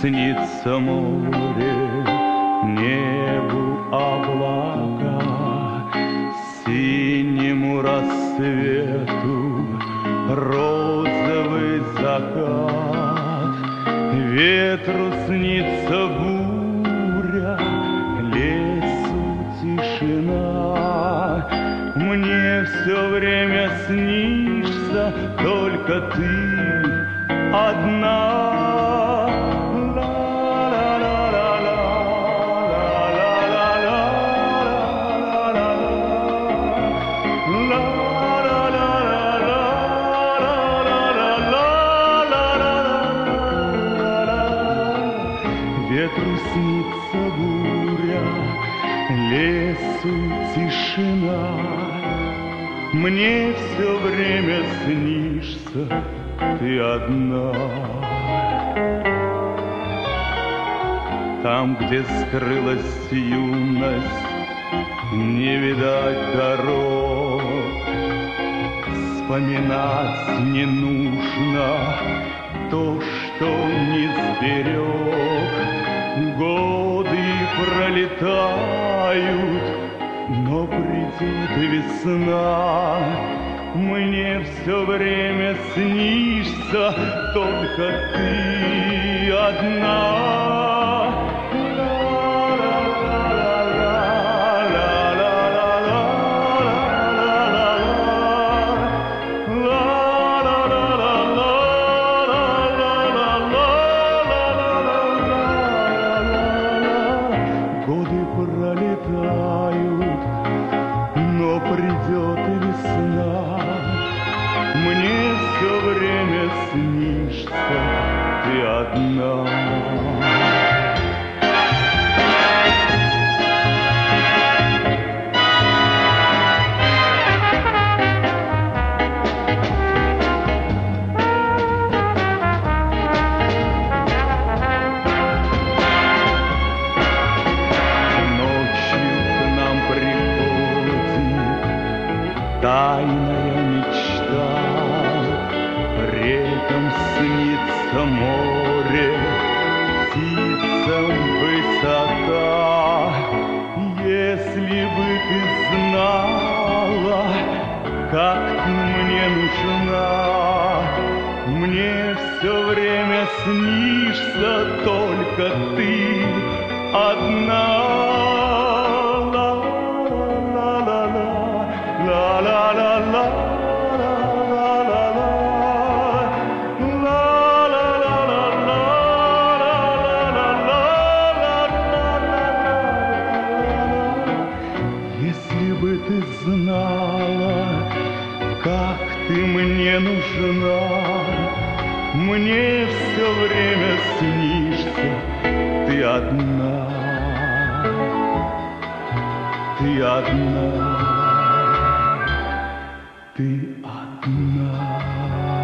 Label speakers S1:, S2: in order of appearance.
S1: снится море, небу облака, синему рассвету розовый закат. Ветру снится буря, лесу тишина. Мне все время снишься только ты одна. Ветру снится буря, лесу тишина. Мне все время снишься ты одна. Там, где скрылась юность, не видать дорог. Вспоминать не нужно то, что не сберег. Годы пролетают, но придет весна. Мне все время снишься только ты одна. Пролетают, но придет весна. Мне все время снишься ты одна. Тайная мечта, рекам снится море, птицам высота. Если бы ты знала, как ты мне нужна, мне все время снишься только ты одна. Если бы ты знала, как ты мне нужна, мне все время снишься ты одна, ты одна, ты одна.